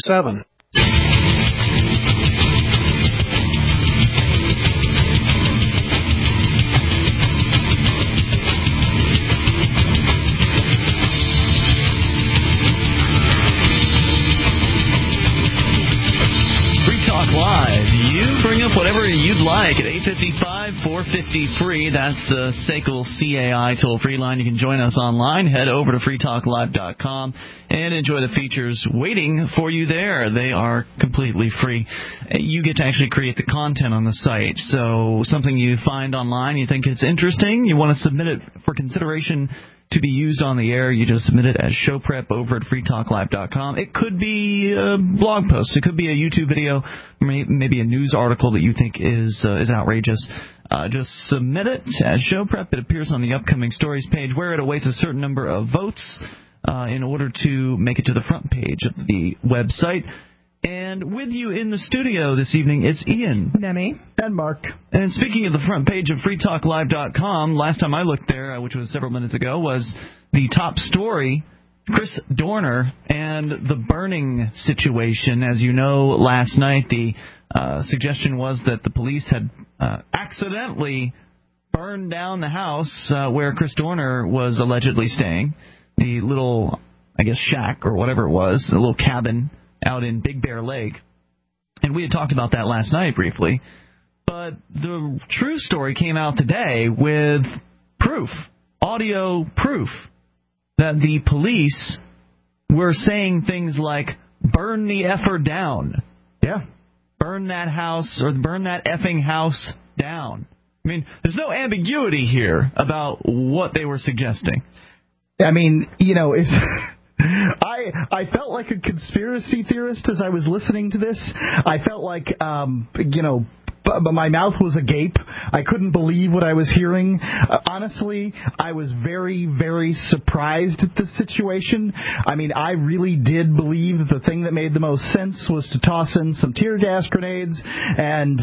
7. Live. You bring up whatever you'd like at 855-450-FREE. That's the SACL CAI toll-free line. You can join us online. Head over to freetalklive.com and enjoy the features waiting for you there. They are completely free. You get to actually create the content on the site. So something you find online, you think it's interesting, you want to submit it for consideration to be used on the air, you just submit it as show prep over at freetalklive.com. It could be a blog post. It could be a YouTube video, maybe a news article that you think is outrageous. Just submit it as show prep. It appears on the upcoming stories page where it awaits a certain number of votes in order to make it to the front page of the website. And with you in the studio this evening, it's Ian. Demi. And Mark. And speaking of the front page of freetalklive.com, last time I looked there, which was several minutes ago, was the top story, Chris Dorner and the burning situation. As you know, last night the suggestion was that the police had accidentally burned down the house where Chris Dorner was allegedly staying, the little, I guess, shack or whatever it was, a little cabin out in Big Bear Lake. And we had talked about that last night briefly. But the true story came out today with proof, audio proof, that the police were saying things like, burn the effer down. Yeah. Burn that house, or burn that effing house down. I mean, there's no ambiguity here about what they were suggesting. I mean, you know, it's... I felt like a conspiracy theorist as I was listening to this. I felt like, but my mouth was agape. I couldn't believe what I was hearing. Honestly, I was very, very surprised at this situation. I mean, I really did believe that the thing that made the most sense was to toss in some tear gas grenades and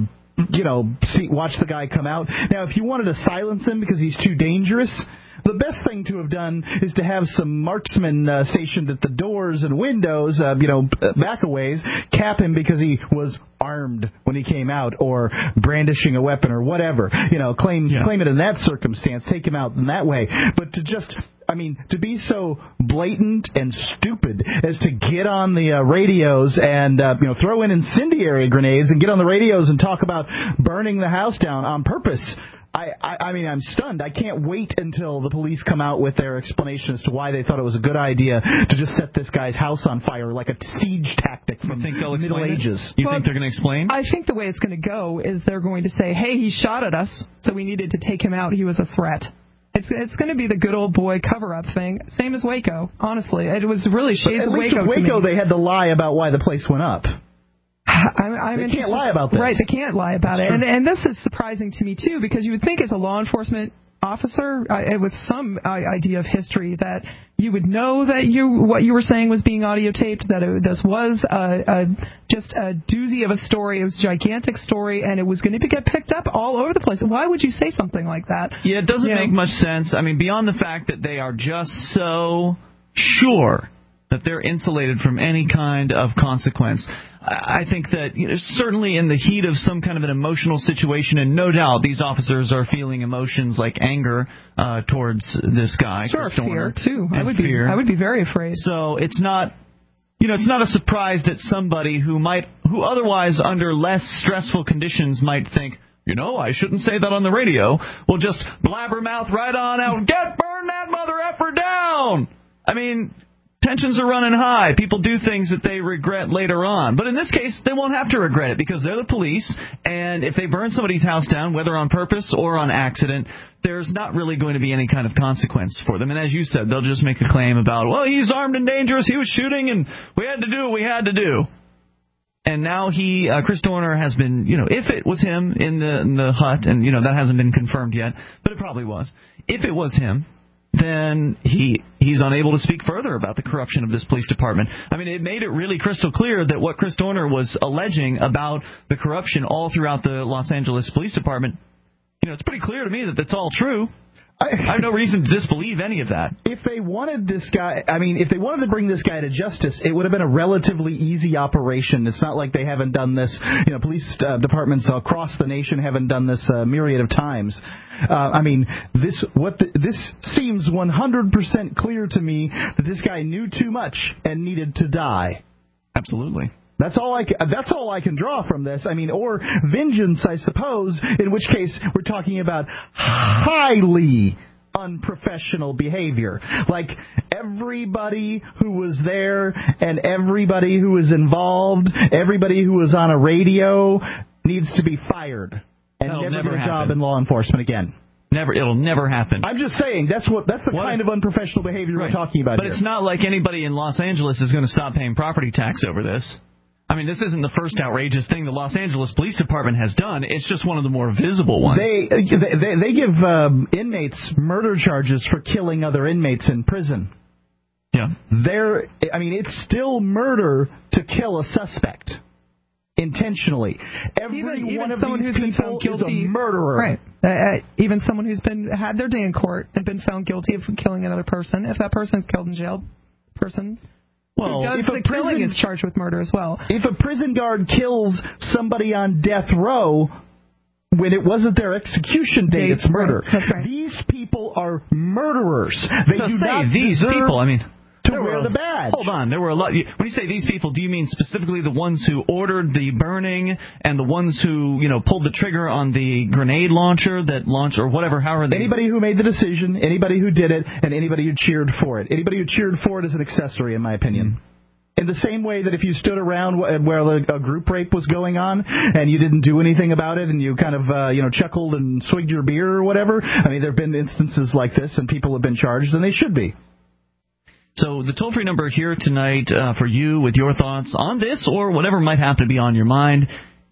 watch the guy come out. Now, if you wanted to silence him because he's too dangerous, the best thing to have done is to have some marksmen stationed at the doors and windows, back a ways, cap him because he was armed when he came out or brandishing a weapon or whatever. Claim it in that circumstance, take him out in that way. But to be so blatant and stupid as to get on the radios and throw in incendiary grenades and get on the radios and talk about burning the house down on purpose. I mean, I'm stunned. I can't wait until the police come out with their explanation as to why they thought it was a good idea to just set this guy's house on fire like a siege tactic from the Middle Ages. You think they're going to explain? I think the way it's going to go is they're going to say, hey, he shot at us, so we needed to take him out. He was a threat. It's going to be the good old boy cover-up thing, same as Waco, honestly. It was really shades of Waco to me. At least with Waco, they had to lie about why the place went up. They can't lie about this. Right, they can't lie about it. And this is surprising to me, too, because you would think as a law enforcement officer with some idea of history that you would know that what you were saying was being audio taped, that this was just a doozy of a story. It was a gigantic story, and it was going to get picked up all over the place. Why would you say something like that? Yeah, it doesn't make much sense. I mean, beyond the fact that they are just so sure that they're insulated from any kind of consequence. I think that certainly in the heat of some kind of an emotional situation, and no doubt these officers are feeling emotions like anger towards this guy. Sure, fear too. I would be very afraid. So it's not, it's not a surprise that somebody who otherwise under less stressful conditions might think, I shouldn't say that on the radio, will just blabbermouth right on out, burn that mother effer down. I mean, tensions are running high. People do things that they regret later on. But in this case, they won't have to regret it because they're the police, and if they burn somebody's house down, whether on purpose or on accident, there's not really going to be any kind of consequence for them. And as you said, they'll just make a claim about, well, he's armed and dangerous, he was shooting, and we had to do what we had to do. And now Chris Dorner has been, if it was him in the hut, and, that hasn't been confirmed yet, but it probably was. If it was him, then he's unable to speak further about the corruption of this police department. I mean, it made it really crystal clear that what Chris Dorner was alleging about the corruption all throughout the Los Angeles Police Department, it's pretty clear to me that that's all true. I have no reason to disbelieve any of that. If they wanted this guy, if they wanted to bring this guy to justice, it would have been a relatively easy operation. It's not like they haven't done this. Police departments across the nation haven't done this a myriad of times. This seems 100% clear to me that this guy knew too much and needed to die. Absolutely. That's all I can draw from this. Or vengeance, I suppose, in which case we're talking about highly unprofessional behavior. Like everybody who was there and everybody who was involved, everybody who was on a radio needs to be fired and never get a job in law enforcement again. It'll never happen. I'm just saying that's the kind of unprofessional behavior we're talking about. But here. It's not like anybody in Los Angeles is going to stop paying property tax over this. This isn't the first outrageous thing the Los Angeles Police Department has done. It's just one of the more visible ones. They give inmates murder charges for killing other inmates in prison. Yeah. It's still murder to kill a suspect intentionally. Every one of these people is a murderer. Right. Even someone who's had their day in court and been found guilty of killing another person, if that person is killed in jail, killing is charged with murder as well. If a prison guard kills somebody on death row when it wasn't their execution date, it's murder. Right. That's right. These people are murderers. They do not these people. To wear the badge. Hold on, there were a lot. When you say these people, do you mean specifically the ones who ordered the burning and the ones who pulled the trigger on the grenade launcher that launched or whatever? Anybody who made the decision, anybody who did it, and anybody who cheered for it. Anybody who cheered for it is an accessory, in my opinion. In the same way that if you stood around where a group rape was going on and you didn't do anything about it and you kind of chuckled and swigged your beer or whatever, there have been instances like this and people have been charged and they should be. So the toll-free number here tonight for you with your thoughts on this or whatever might happen to be on your mind,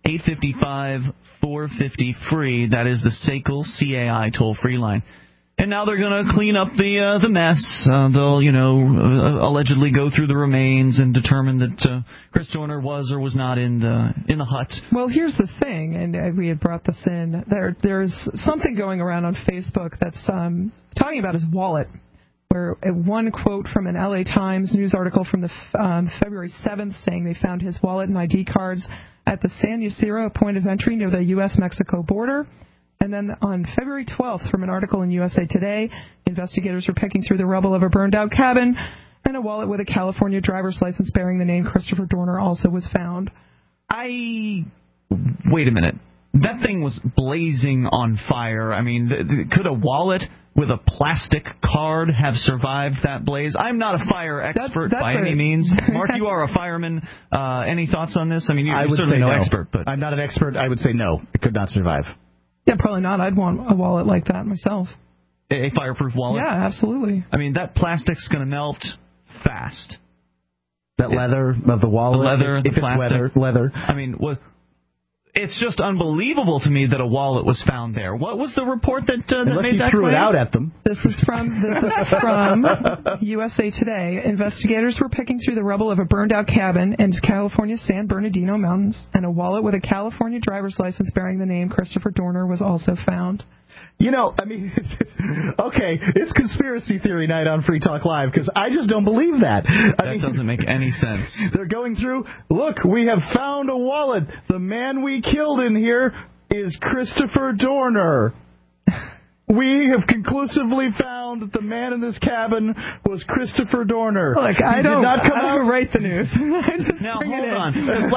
855-450-FREE. That is the SACL CAI toll-free line. And now they're going to clean up the mess. They'll, allegedly go through the remains and determine that Chris Dorner was or was not in the hut. Well, here's the thing, and we had brought this in. There's something going around on Facebook that's talking about his wallet, where one quote from an LA Times news article from the February 7th saying they found his wallet and ID cards at the San Ysidro point of entry near the U.S.-Mexico border. And then on February 12th, from an article in USA Today, investigators were picking through the rubble of a burned-out cabin, and a wallet with a California driver's license bearing the name Christopher Dorner also was found. Wait a minute. That thing was blazing on fire. Could a wallet with a plastic card have survived that blaze? I'm not a fire expert by any means. Mark, you are a fireman. Any thoughts on this? You're certainly no expert. But I'm not an expert. I would say no. It could not survive. Yeah, probably not. I'd want a wallet like that myself. A fireproof wallet? Yeah, absolutely. That plastic's going to melt fast. That leather of the wallet? The leather, the plastic. Leather. It's just unbelievable to me that a wallet was found there. What was the report that made that claim? Unless you threw it out at them. This is from USA Today. Investigators were picking through the rubble of a burned-out cabin in California's San Bernardino Mountains, and a wallet with a California driver's license bearing the name Christopher Dorner was also found. Okay, it's conspiracy theory night on Free Talk Live, because I just don't believe that. That doesn't make any sense. They're going through, look, we have found a wallet. The man we killed in here is Christopher Dorner. We have conclusively found that the man in this cabin was Christopher Dorner. Look, I don't write the news. Now, hold on.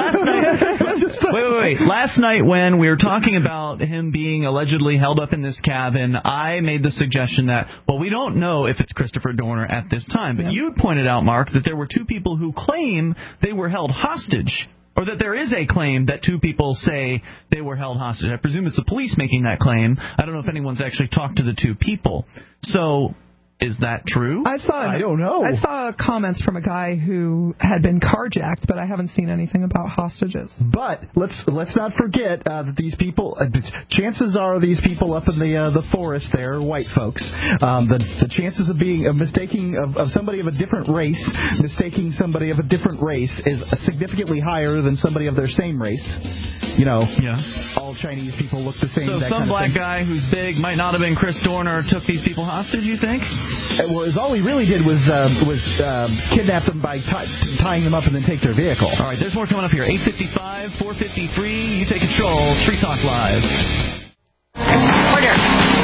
Last night when we were talking about him being allegedly held up in this cabin, I made the suggestion that, we don't know if it's Christopher Dorner at this time. But you pointed out, Mark, that there were two people who claim they were held hostage. Or that there is a claim that two people say they were held hostage. I presume it's the police making that claim. I don't know if anyone's actually talked to the two people. So, is that true? I don't know. I saw comments from a guy who had been carjacked, but I haven't seen anything about hostages. But let's not forget that these people. Chances are these people up in the forest there, white folks. The chances of mistaking somebody of a different race, mistaking somebody of a different race is significantly higher than somebody of their same race. Yeah. all Chinese people look the same. So some black guy who's big might not have been Chris Dorner took these people hostage, you think? Well, all he really did was kidnap them by tying them up and then take their vehicle. All right, there's more coming up here. 855, 453. You take control. Free Talk Live. Order.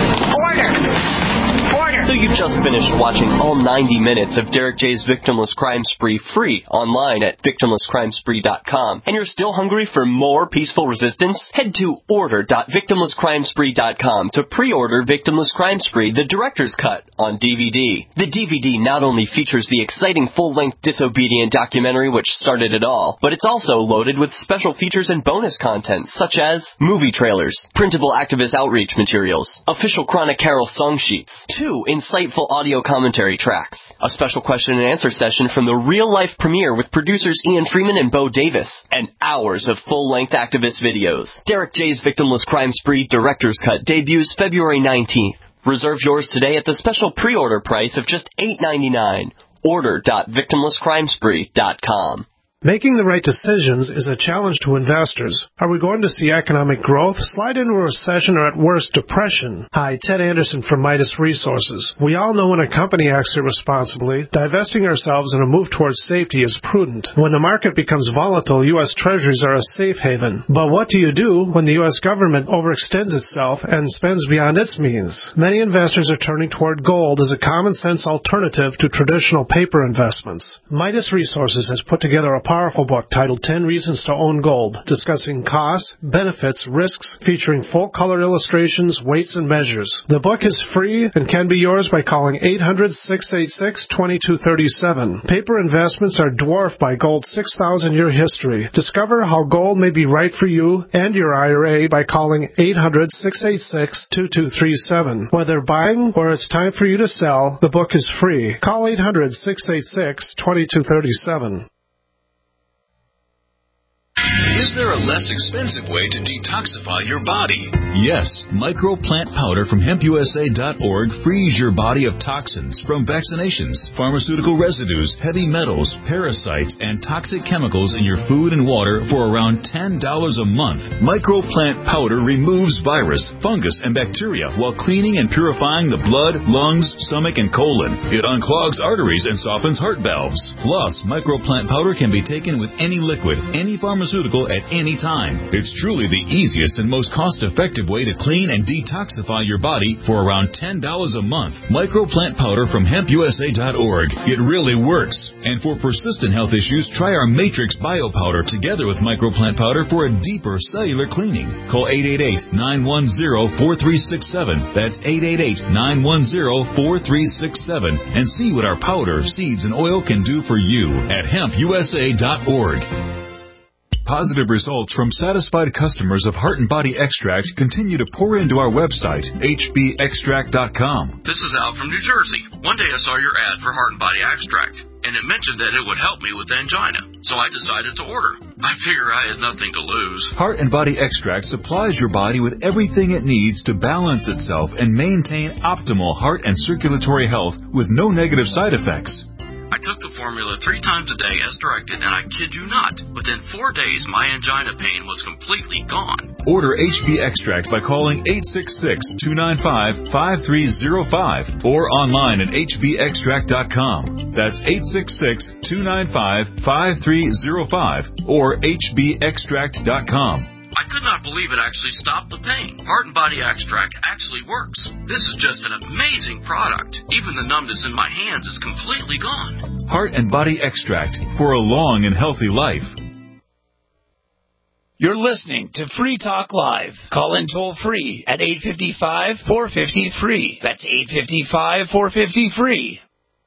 So you've just finished watching all 90 minutes of Derek J's Victimless Crime Spree free online at victimlesscrimespree.com. And you're still hungry for more peaceful resistance? Head to order.victimlesscrimespree.com to pre-order Victimless Crime Spree, the director's cut, on DVD. The DVD not only features the exciting full-length Disobedient documentary which started it all, but it's also loaded with special features and bonus content such as movie trailers, printable activist outreach materials, official Chronic Carol song sheets, 2 insightful audio commentary tracks, a special question and answer session from the real-life premiere with producers Ian Freeman and Bo Davis, and hours of full-length activist videos. Derek J's Victimless Crime Spree Director's Cut debuts February 19th. Reserve yours today at the special pre-order price of just $8.99. Order.victimlesscrimespree.com. Making the right decisions is a challenge to investors. Are we going to see economic growth, slide into a recession, or at worst, depression? Hi, Ted Anderson from Midas Resources. We all know when a company acts irresponsibly, divesting ourselves in a move towards safety is prudent. When the market becomes volatile, U.S. Treasuries are a safe haven. But what do you do when the U.S. government overextends itself and spends beyond its means? Many investors are turning toward gold as a common-sense alternative to traditional paper investments. Midas Resources has put together a powerful book titled 10 Reasons to Own Gold, discussing costs, benefits, risks, featuring full-color illustrations, weights, and measures. The book is free and can be yours by calling 800-686-2237. Paper investments are dwarfed by gold's 6,000-year history. Discover how gold may be right for you and your IRA by calling 800-686-2237. Whether buying or it's time for you to sell, the book is free. Call 800-686-2237. Is there a less expensive way to detoxify your body? Yes. Microplant powder from hempusa.org frees your body of toxins from vaccinations, pharmaceutical residues, heavy metals, parasites, and toxic chemicals in your food and water for around $10 a month. Microplant powder removes virus, fungus, and bacteria while cleaning and purifying the blood, lungs, stomach, and colon. It unclogs arteries and softens heart valves. Plus, Microplant powder can be taken with any liquid, any pharmaceutical at any time. It's truly the easiest and most cost-effective way to clean and detoxify your body for around $10 a month. Microplant powder from hempusa.org. It really works. And for persistent health issues, try our Matrix Bio Powder together with Microplant powder for a deeper cellular cleaning. Call 888-910-4367. That's 888-910-4367 and see what our powder, seeds, and oil can do for you at hempusa.org. Positive results from satisfied customers of Heart and Body Extract continue to pour into our website, hbextract.com. This is Al from New Jersey. One day I saw your ad for Heart and Body Extract, and it mentioned that it would help me with angina, so I decided to order. I figure I had nothing to lose. Heart and Body Extract supplies your body with everything it needs to balance itself and maintain optimal heart and circulatory health with no negative side effects. I took the formula 3 times a day as directed, and I kid you not, within 4 days my angina pain was completely gone. Order HB Extract by calling 866-295-5305 or online at hbextract.com. That's 866-295-5305 or hbextract.com. I could not believe it actually stopped the pain. Heart and Body Extract actually works. This is just an amazing product. Even the numbness in my hands is completely gone. Heart and Body Extract for a long and healthy life. You're listening to Free Talk Live. Call in toll free at 855-450-FREE. That's 855-450-FREE.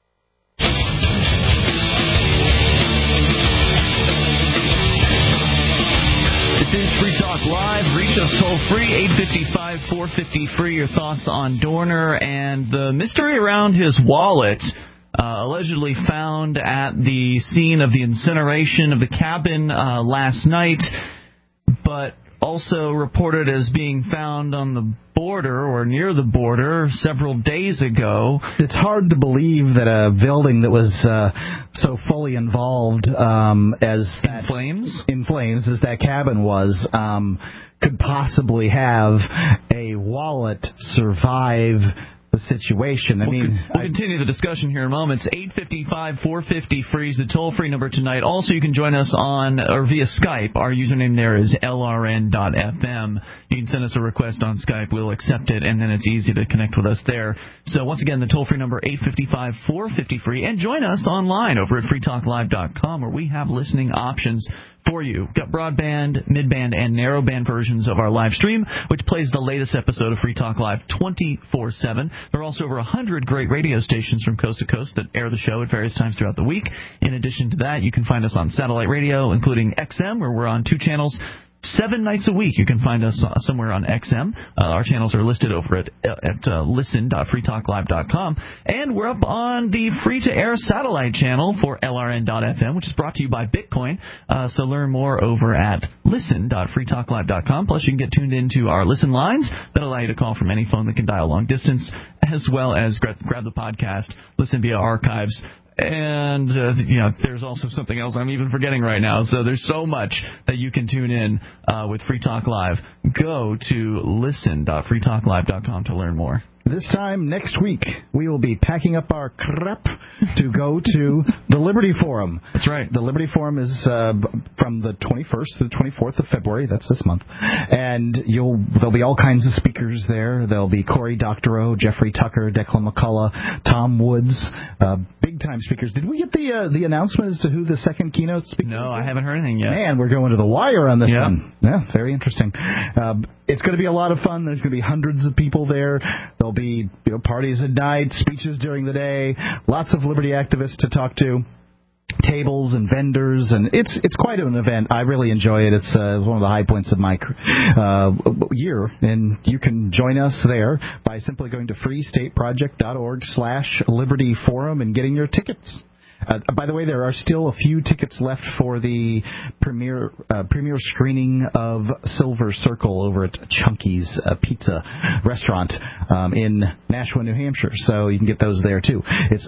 Live, reach us toll free, 855-450-FREE. Your thoughts on Dorner and the mystery around his wallet, allegedly found at the scene of the incineration of the cabin last night. But also reported as being found on the border or near the border several days ago. It's hard to believe that a building that was so fully involved as that in flames as that cabin was could possibly have a wallet survive the situation. We'll continue the discussion here in moments. 855-450-FREE is the toll-free number tonight. Also, you can join us via Skype. Our username there is LRN.FM. You can send us a request on Skype. We'll accept it, and then it's easy to connect with us there. So once again, the toll-free number 855-450-FREE. And join us online over at freetalklive.com, where we have listening options for you. We've got broadband, midband, and narrowband versions of our live stream, which plays the latest episode of Free Talk Live 24/7. There are also over 100 great radio stations from coast to coast that air the show at various times throughout the week. In addition to that, you can find us on satellite radio, including XM, where we're on 2 channels 7 nights a week. You can find us somewhere on XM. Our channels are listed over at listen.freetalklive.com. And we're up on the free-to-air satellite channel for LRN.FM, which is brought to you by Bitcoin. So learn more over at listen.freetalklive.com. Plus, you can get tuned into our listen lines that allow you to call from any phone that can dial long distance, as well as grab the podcast, listen via archives. And, there's also something else I'm even forgetting right now. So there's so much that you can tune in with Free Talk Live. Go to listen.freetalklive.com to learn more. This time next week, we will be packing up our crap to go to the Liberty Forum. That's right. The Liberty Forum is from the 21st to the 24th of February. That's this month. And there'll be all kinds of speakers there. There'll be Cory Doctorow, Jeffrey Tucker, Declan McCullough, Tom Woods, big-time speakers. Did we get the announcement as to who the second keynote speaker is? No, I haven't heard anything yet. Man, we're going to the wire on this one. Yeah, very interesting. It's going to be a lot of fun. There's going to be hundreds of people there. There'll be parties at night, speeches during the day, lots of liberty activists to talk to, tables and vendors, and it's quite an event. I really enjoy it. It's one of the high points of my year, and you can join us there by simply going to freestateproject.org/libertyforum and getting your tickets. By the way, there are still a few tickets left for the premiere screening of Silver Circle over at Chunky's Pizza Restaurant in Nashua, New Hampshire. So you can get those there, too. It's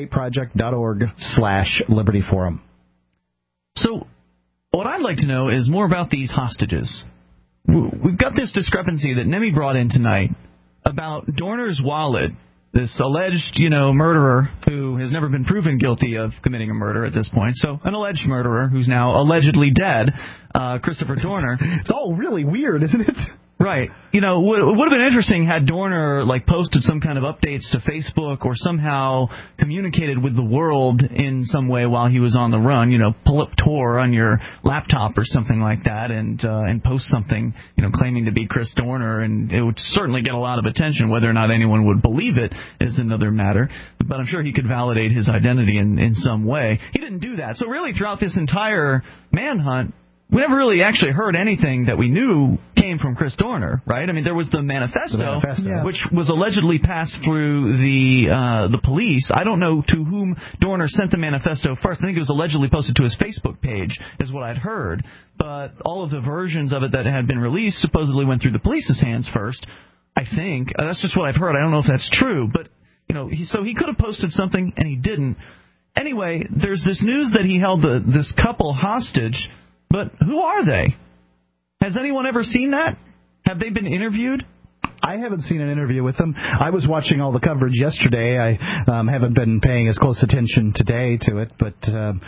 freestateproject.org/libertyforum. So what I'd like to know is more about these hostages. We've got this discrepancy that Nemi brought in tonight about Dorner's wallet. This alleged, murderer who has never been proven guilty of committing a murder at this point. So an alleged murderer who's now allegedly dead, Christopher Dorner. It's all really weird, isn't it? Right. It would have been interesting had Dorner posted some kind of updates to Facebook or somehow communicated with the world in some way while he was on the run. Pull up Tor on your laptop or something like that and post something, claiming to be Chris Dorner, and it would certainly get a lot of attention. Whether or not anyone would believe it is another matter. But I'm sure he could validate his identity in some way. He didn't do that. So really, throughout this entire manhunt, we never really actually heard anything that we knew came from Chris Dorner, right? I mean, there was the manifesto. Which was allegedly passed through the police. I don't know to whom Dorner sent the manifesto first. I think it was allegedly posted to his Facebook page, is what I'd heard. But all of the versions of it that had been released supposedly went through the police's hands first, I think. That's just what I've heard. I don't know if that's true. But, so he could have posted something, and he didn't. Anyway, there's this news that he held this couple hostage. But who are they? Has anyone ever seen that? Have they been interviewed? I haven't seen an interview with them. I was watching all the coverage yesterday. I haven't been paying as close attention today to it, but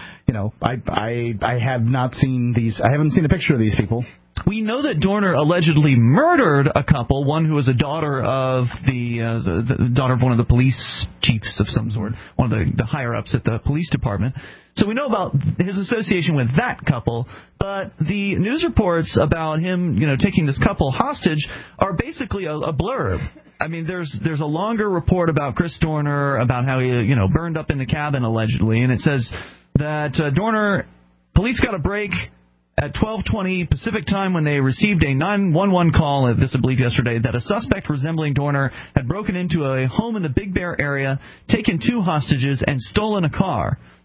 I have not seen these. I haven't seen a picture of these people. We know that Dorner allegedly murdered a couple, one who was a daughter of the daughter of one of the police chiefs of some sort, one of the higher-ups at the police department. So we know about his association with that couple, but the news reports about him, taking this couple hostage are basically a blurb. I mean, there's a longer report about Chris Dorner, about how he, burned up in the cabin allegedly, and it says that Dorner, police got a break at 12:20 Pacific time when they received a 911 call, this I believe yesterday, that a suspect resembling Dorner had broken into a home in the Big Bear area, taken 2 hostages, and stolen a car.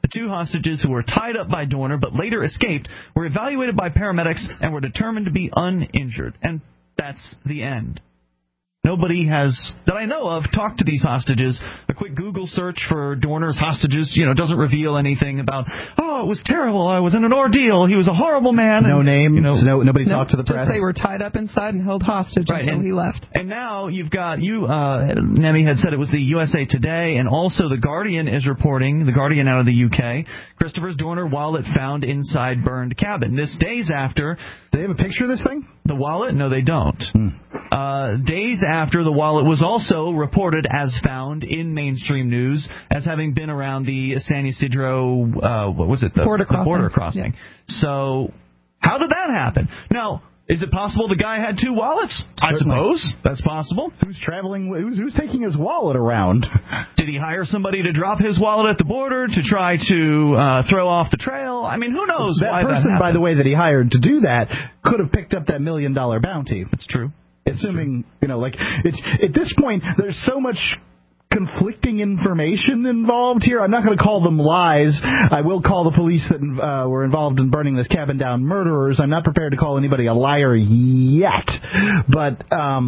The 2 hostages who were tied up by Dorner but later escaped were evaluated by paramedics and were determined to be uninjured. And that's the end. Nobody has, that I know of, talked to these hostages. A quick Google search for Dorner's hostages, doesn't reveal anything about, oh, it was terrible, I was in an ordeal, he was a horrible man. No names, nobody talked to the press. Just they were tied up inside and held hostage until he left. And now you've got, Nemi had said it was the USA Today, and also The Guardian is reporting, The Guardian out of the UK, Christopher's Dorner wallet found inside burned cabin. This days after... Do they have a picture of this thing? The wallet? No, they don't. Days after the wallet was also reported as found in mainstream news as having been around the San Ysidro, border crossing. Yeah. So, how did that happen? Now, is it possible the guy had 2 wallets? Certainly. I suppose that's possible. Who's traveling? Who's taking his wallet around? Did he hire somebody to drop his wallet at the border to try to throw off the trail? I mean, who knows why that happened? By the way, that he hired to do that could have picked up that $1 million bounty. That's true. Assuming, at this point, there's so much conflicting information involved here. I'm not going to call them lies. I will call the police that were involved in burning this cabin down murderers. I'm not prepared to call anybody a liar yet. But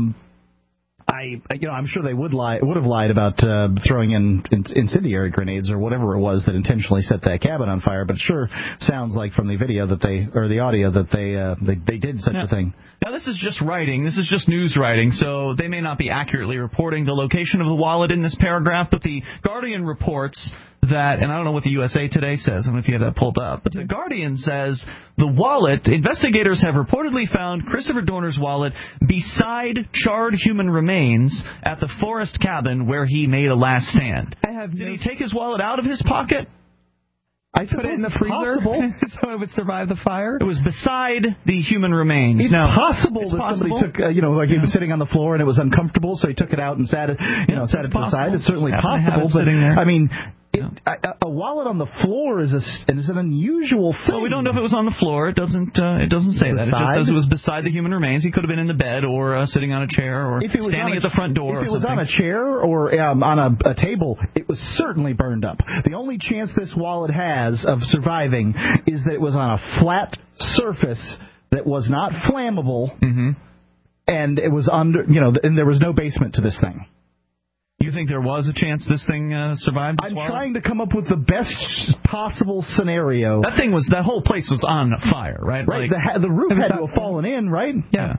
I'm sure they would have lied about throwing in incendiary grenades or whatever it was that intentionally set that cabin on fire. But it sure sounds like from the video the audio that they did such a thing. Now, this is just writing. This is just news writing, so they may not be accurately reporting the location of the wallet in this paragraph, but the Guardian reports that, and I don't know what the USA Today says, I don't know if you have that pulled up, but the Guardian says the wallet, investigators have reportedly found Christopher Dorner's wallet beside charred human remains at the forest cabin where he made a last stand. Did he take his wallet out of his pocket? I put it in the freezer so it would survive the fire. It was beside the human remains. It's possible that somebody took, he was sitting on the floor and it was uncomfortable, so he took it out and sat it to the side. It's certainly possible, but I mean, a wallet on the floor is an unusual thing. Well, we don't know if it was on the floor. It doesn't say that. It just says it was beside the human remains. He could have been in the bed or sitting on a chair or standing at the front door. If it was on a chair or on a table, it was certainly burned up. The only chance this wallet has of surviving is that it was on a flat surface that was not flammable, and it was under, and there was no basement to this thing. You think there was a chance this thing survived? I'm trying to come up with the best possible scenario. That whole place was on fire, right? Right. The roof had to have fallen in, right? Yeah.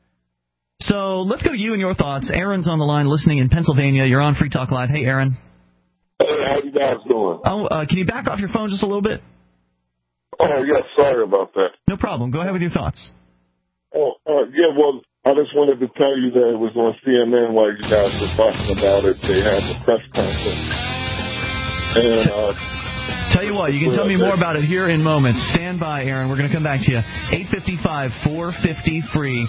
So let's go to you and your thoughts. Aaron's on the line listening in Pennsylvania. You're on Free Talk Live. Hey, Aaron. Hey, how you guys doing? Can you back off your phone just a little bit? Oh, yes, sorry about that. No problem. Go ahead with your thoughts. Well, I just wanted to tell you that it was on CNN while you guys were talking about it. They had the press conference. And tell you what, you can tell me more about it here in moments. Stand by, Aaron. We're going to come back to you. 855-450-FREE.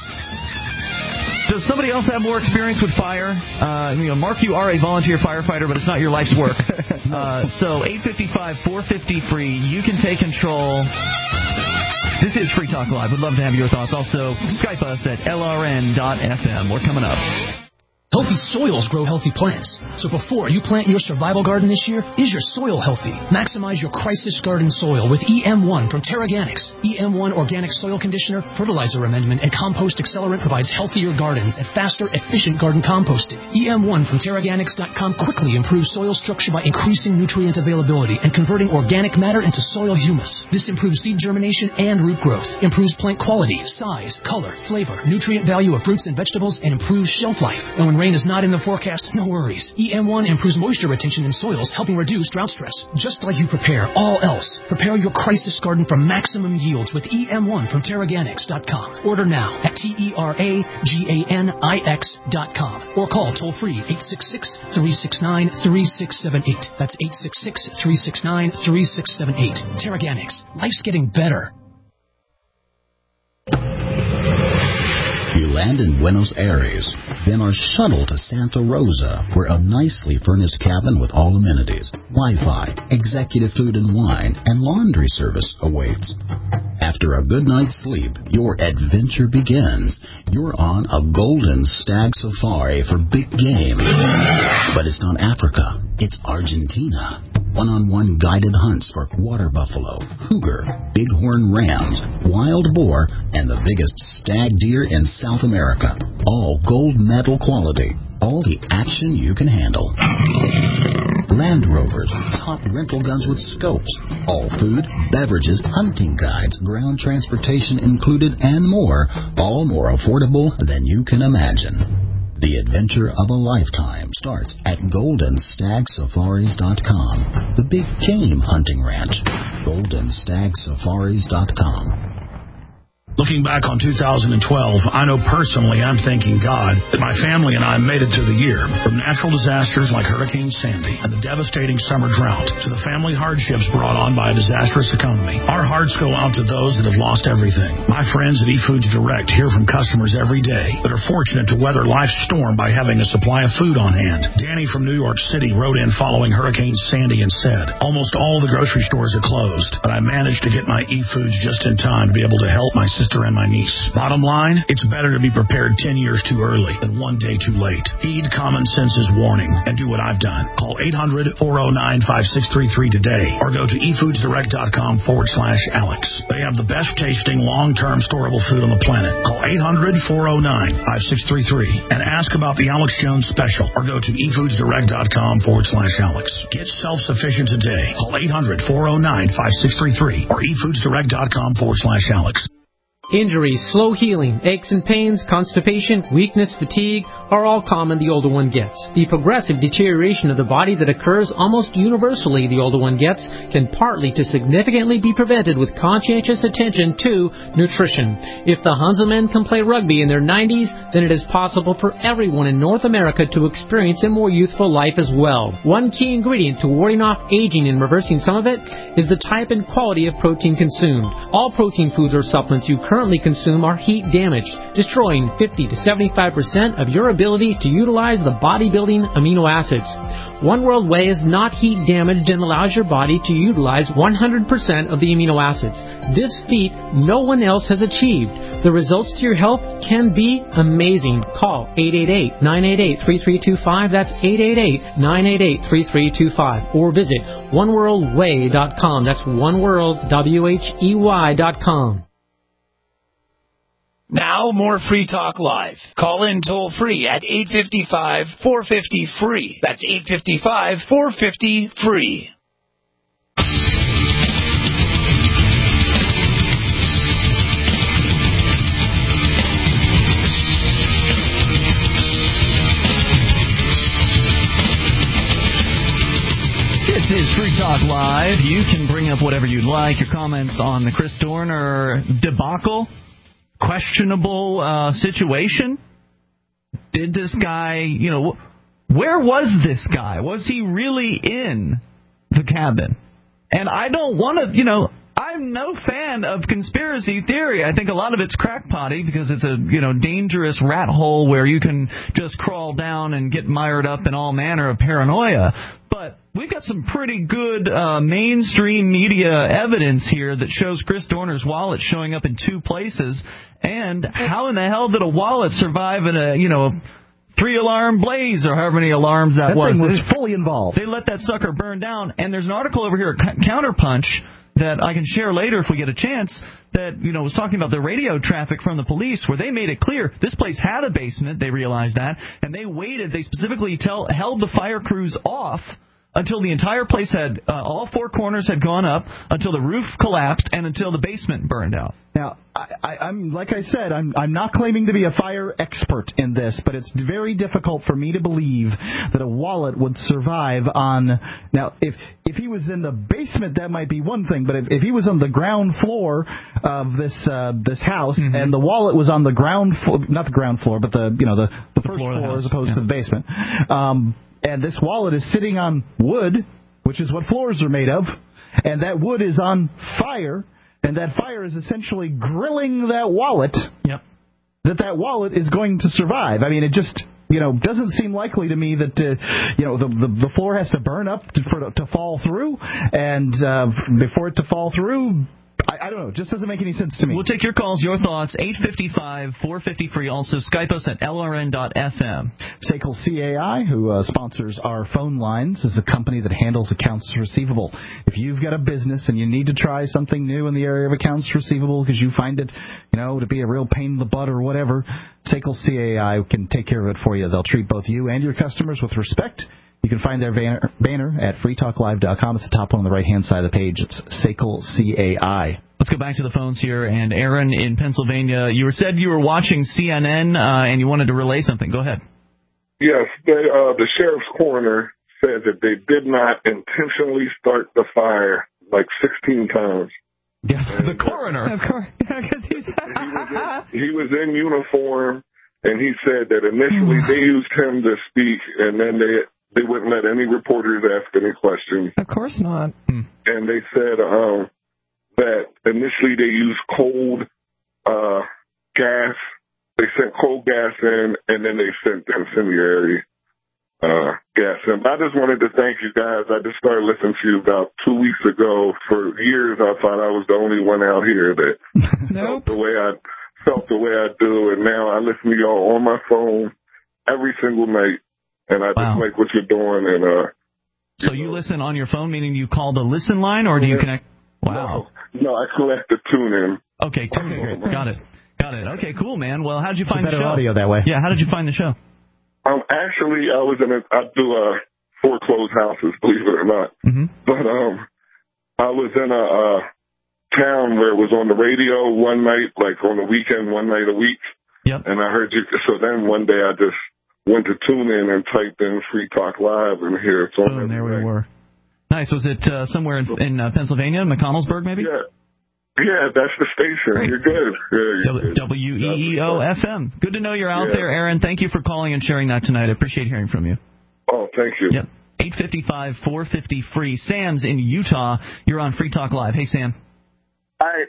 Does somebody else have more experience with fire? Mark, you are a volunteer firefighter, but it's not your life's work. So 855-450-FREE. You can take control. This is Free Talk Live. We'd love to have your thoughts. Also, Skype us at lrn.fm. We're coming up. Healthy soils grow healthy plants. So before you plant your survival garden this year, is your soil healthy? Maximize your crisis garden soil with EM1 from Terraganics. EM1 Organic Soil Conditioner, Fertilizer Amendment, and Compost Accelerant provides healthier gardens and faster, efficient garden composting. EM1 from Terraganics.com quickly improves soil structure by increasing nutrient availability and converting organic matter into soil humus. This improves seed germination and root growth, improves plant quality, size, color, flavor, nutrient value of fruits and vegetables, and improves shelf life. And when rain is not in the forecast, no worries. EM1 improves moisture retention in soils, helping reduce drought stress. Just like you prepare all else, prepare your crisis garden for maximum yields with EM1 from Terraganics.com. Order now at TERAGANIX.com or call toll-free 866-369-3678. That's 866-369-3678. Terraganics. Life's getting better. You land in Buenos Aires, then are shuttled to Santa Rosa, where a nicely furnished cabin with all amenities, Wi-Fi, executive food and wine, and laundry service awaits. After a good night's sleep, your adventure begins. You're on a golden stag safari for big game. But it's not Africa, it's Argentina. one-on-one guided hunts for water buffalo, cougar, bighorn rams, wild boar, and the biggest stag deer in South America. All gold medal quality. All the action you can handle. Land Rovers, top rental guns with scopes, all food, beverages, hunting guides, ground transportation included, and more, all more affordable than you can imagine. The adventure of a lifetime starts at GoldenStagSafaris.com, the big game hunting ranch. GoldenStagSafaris.com. Looking back on 2012, I know personally I'm thanking God that my family and I made it through the year. From natural disasters like Hurricane Sandy and the devastating summer drought to the family hardships brought on by a disastrous economy, our hearts go out to those that have lost everything. My friends at eFoods Direct hear from customers every day that are fortunate to weather life's storm by having a supply of food on hand. Danny from New York City wrote in following Hurricane Sandy and said, almost all the grocery stores are closed, but I managed to get my eFoods just in time to be able to help my sister and my niece. Bottom line, it's better to be prepared 10 years too early than one day too late. Heed common sense's warning and do what I've done. Call 800-409-5633 today or go to efoodsdirect.com/Alex. They have the best tasting long-term storable food on the planet. Call 800-409-5633 and ask about the Alex Jones special or go to efoodsdirect.com/Alex. Get self-sufficient today. Call 800-409-5633 or efoodsdirect.com/Alex. Injuries, slow healing, aches and pains, constipation, weakness, fatigue are all common the older one gets. The progressive deterioration of the body that occurs almost universally the older one gets can partly to significantly be prevented with conscientious attention to nutrition. If the Hanselmen can play rugby in their 90s, then it is possible for everyone in North America to experience a more youthful life as well. One key ingredient to warding off aging and reversing some of it is the type and quality of protein consumed. All protein foods or supplements you currently consume are heat damaged, destroying 50 to 75% of your ability to utilize the bodybuilding amino acids. One World Whey is not heat damaged and allows your body to utilize 100% of the amino acids. This feat no one else has achieved. The results to your health can be amazing. Call 888-988-3325. That's 888-988-3325. Or visit oneworldwhey.com. That's oneworld.com. Now, more Free Talk Live. Call in toll-free at 855-450-FREE. That's 855-450-FREE. This is Free Talk Live. You can bring up whatever you'd like. Your comments on the Chris Dorner debacle. Questionable situation. Did this guy, where was this guy? Was he really in the cabin? And I don't want to, I'm no fan of conspiracy theory. I think a lot of it's crackpotty because it's a, dangerous rat hole where you can just crawl down and get mired up in all manner of paranoia. But we've got some pretty good mainstream media evidence here that shows Chris Dorner's wallet showing up in two places. And how in the hell did a wallet survive in a, 3-alarm blaze or however many alarms that was? Thing was fully involved. They let that sucker burn down. And there's an article over here at Counterpunch that I can share later if we get a chance that, was talking about the radio traffic from the police where they made it clear this place had a basement. They realized that. And they waited. They specifically held the fire crews off until the entire place had, all four corners had gone up, until the roof collapsed, and until the basement burned out. Now, I'm like I said, I'm not claiming to be a fire expert in this, but it's very difficult for me to believe that a wallet would survive on. Now, if he was in the basement, that might be one thing, but if he was on the ground floor of this house, mm-hmm. and the wallet was on the ground floor, not the ground floor, but the first floor as opposed to the basement. And this wallet is sitting on wood, which is what floors are made of, and that wood is on fire, and that fire is essentially grilling that wallet. Yep. That wallet is going to survive. I mean, it just doesn't seem likely to me that the floor has to burn up to fall through, and before it to fall through, I don't know. It just doesn't make any sense to me. We'll take your calls, your thoughts, 855-450-FREE. Also, Skype us at LRN.FM. SACL CAI, who sponsors our phone lines, is a company that handles accounts receivable. If you've got a business and you need to try something new in the area of accounts receivable because you find it, to be a real pain in the butt or whatever, SACL CAI can take care of it for you. They'll treat both you and your customers with respect. You can find their banner at freetalklive.com. It's the top one on the right-hand side of the page. It's SACL CAI. Let's go back to the phones here. And Aaron in Pennsylvania, you said you were watching CNN and you wanted to relay something. Go ahead. Yes, the sheriff's coroner said that they did not intentionally start the fire like 16 times. Yeah, the coroner. Of course, because he was in uniform, and he said that initially they used him to speak, and then they wouldn't let any reporters ask any questions. Of course not. And they said that initially they used cold gas. They sent cold gas in, and then they sent incendiary gas in. I just wanted to thank you guys. I just started listening to you about 2 weeks ago. For years, I thought I was the only one out here that felt the way I do, and now I listen to y'all on my phone every single night. And I just like what you're doing. And so you listen on your phone, meaning you call the listen line, or do you connect? Wow. No, I collect the tune in. Okay, tune in. Got it. Okay, cool, man. Well, how did you find the show? Better audio that way. Yeah, how did you find the show? Actually, I do foreclosed houses, believe it or not. Mm-hmm. But I was in a town where it was on the radio one night, like on the weekend, one night a week. Yep. And I heard you. So then one day I just went to tune in and typed in Free Talk Live, and here it's on. Boom, there we were. Nice. Was it somewhere in Pennsylvania, McConnellsburg, maybe? Yeah, that's the station. Great. You're good. WEEO-FM. Good to know you're out there, Aaron. Thank you for calling and sharing that tonight. I appreciate hearing from you. Oh, thank you. Yep. 855-450-FREE. Sam's in Utah. You're on Free Talk Live. Hey, Sam. Hi.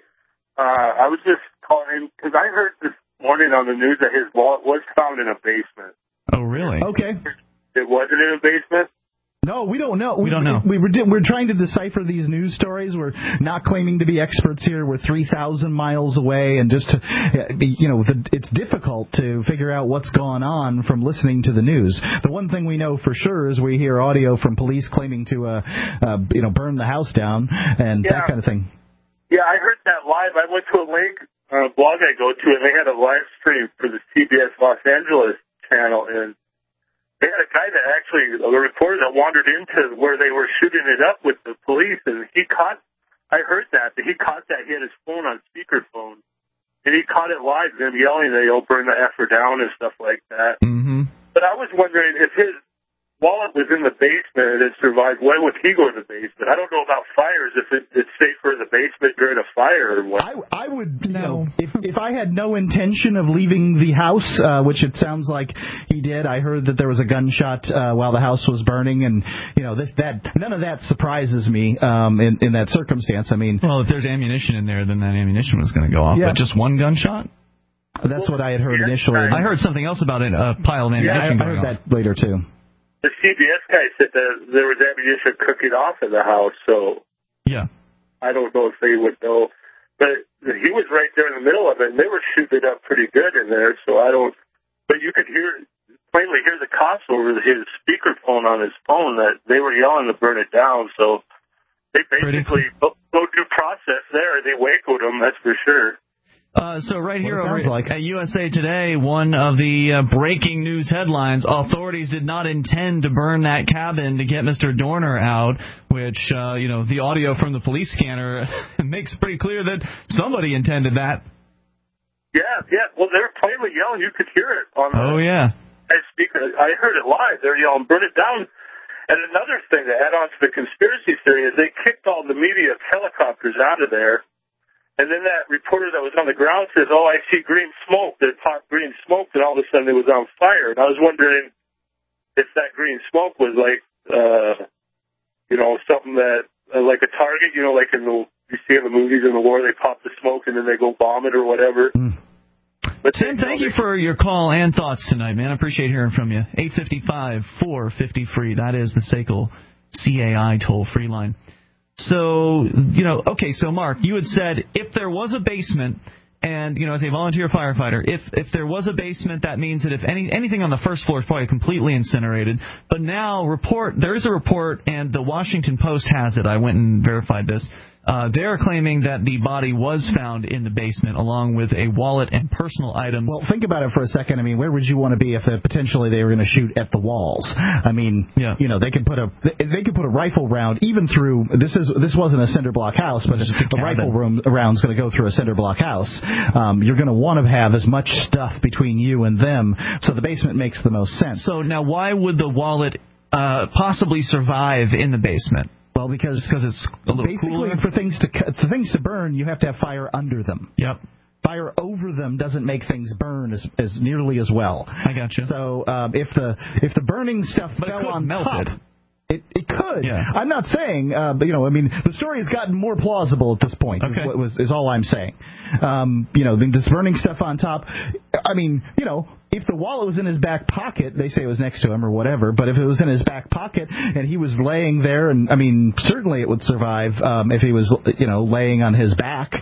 I was just calling because I heard this morning on the news that his wallet was found in a basement. Oh, really? Okay. It wasn't in a basement? No, we don't know. We don't know. We're trying to decipher these news stories. We're not claiming to be experts here. We're 3,000 miles away, and just it's difficult to figure out what's going on from listening to the news. The one thing we know for sure is we hear audio from police claiming to burn the house down and that kind of thing. Yeah, I heard that live. I went to a link on a blog I go to, and they had a live stream for the CBS Los Angeles channel, and they had a guy that actually, a reporter that wandered into where they were shooting it up with the police, and I heard that he caught that, he had his phone on speakerphone, and he caught it live, them yelling that he'll burn the effer down and stuff like that. Mm-hmm. But I was wondering if his wallet was in the basement and it survived, why would he go to the basement? I don't know about fires, if it's safer in the basement during a fire or what. I would know. If I had no intention of leaving the house, which it sounds like he did, I heard that there was a gunshot while the house was burning, and none of that surprises me in that circumstance. I mean, well, if there's ammunition in there, then that ammunition was going to go off. Yeah. But just one gunshot? That's what I had heard initially. I heard something else about it, a pile of ammunition. I heard that later too. The CBS guy said that there was ammunition cooking off in the house, so yeah, I don't know if they would know. But he was right there in the middle of it, and they were shooting it up pretty good in there, so I don't... But you could plainly hear the cops over his speakerphone on his phone that they were yelling to burn it down, so they basically go due process there. They wacoed him, that's for sure. So right here over at USA Today, one of the breaking news headlines, authorities did not intend to burn that cabin to get Mr. Dorner out, which, the audio from the police scanner makes pretty clear that somebody intended that. Yeah. Well, they were plainly yelling. You could hear it on speaker. I heard it live. They're yelling, burn it down. And another thing to add on to the conspiracy theory is they kicked all the media helicopters out of there. And then that reporter that was on the ground says, "Oh, I see green smoke." They popped green smoke, and all of a sudden it was on fire. And I was wondering if that green smoke was like, something that, like a target, like you see in the movies in the war, they pop the smoke and then they go bomb it or whatever. But Tim, thank you for your call and thoughts tonight, man. I appreciate hearing from you. 855-450-FREE. That is the SACL CAI toll-free line. So, okay, so Mark, you had said if there was a basement, and, as a volunteer firefighter, if there was a basement, that means that if anything on the first floor is probably completely incinerated. But now there is a report, and the Washington Post has it. I went and verified this. They're claiming that the body was found in the basement along with a wallet and personal items. Well, think about it for a second. I mean, where would you want to be if potentially they were going to shoot at the walls? I mean, they could put a rifle round even through. This wasn't a cinder block house, but a rifle round's going to go through a cinder block house. You're going to want to have as much stuff between you and them, so the basement makes the most sense. So now, why would the wallet possibly survive in the basement? Well, because it's a little basically cooler. for things to burn, you have to have fire under them. Yep. Fire over them doesn't make things burn as nearly as well. I got you. So if the burning stuff fell on top, it could. Yeah. I'm not saying, but I mean, the story has gotten more plausible at this point. Okay. Is all I'm saying. This burning stuff on top. I mean, if the wallet was in his back pocket, they say it was next to him or whatever, but if it was in his back pocket and he was laying there, and I mean, certainly it would survive if he was, laying on his back,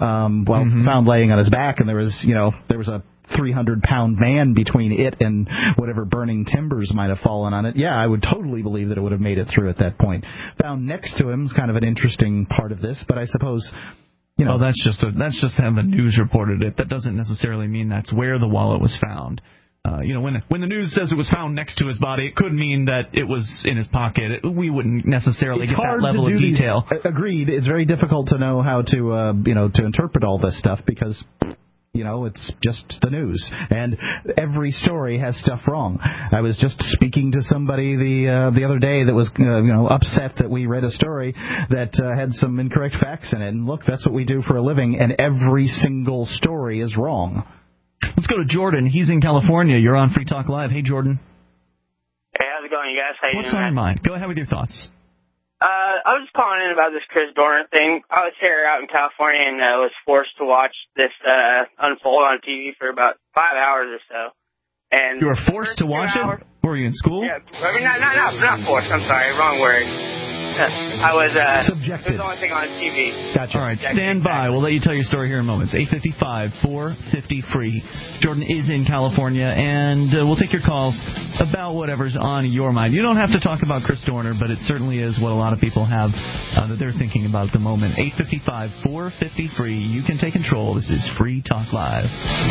found laying on his back, and there was a 300-pound man between it and whatever burning timbers might have fallen on it. Yeah, I would totally believe that it would have made it through at that point. Found next to him is kind of an interesting part of this, but I suppose... Well, that's just how the news reported it. That doesn't necessarily mean that's where the wallet was found. When the news says it was found next to his body, it could mean that it was in his pocket. We wouldn't necessarily get that level of detail. Agreed. It's very difficult to know how to interpret all this stuff because it's just the news, and every story has stuff wrong. I was just speaking to somebody the other day that was upset that we read a story that had some incorrect facts in it. And look, that's what we do for a living, and every single story is wrong. Let's go to Jordan. He's in California. You're on Free Talk Live. Hey, Jordan. Hey, how's it going, you guys? How you What's doing, on your mind? Go ahead with your thoughts. I was just calling in about this Chris Dorner thing. I was here out in California and was forced to watch this unfold on TV for about 5 hours or so. And you were forced to watch it? Were you in school? Yeah, I mean, not forced. I'm sorry, wrong word. I was subjected. It was the only thing on TV. Gotcha. All right, stand by. We'll let you tell your story here in moments. 855-450-FREE. Jordan is in California, and we'll take your calls about whatever's on your mind. You don't have to talk about Chris Dorner, but it certainly is what a lot of people have that they're thinking about at the moment. 855-450-FREE. You can take control. This is Free Talk Live.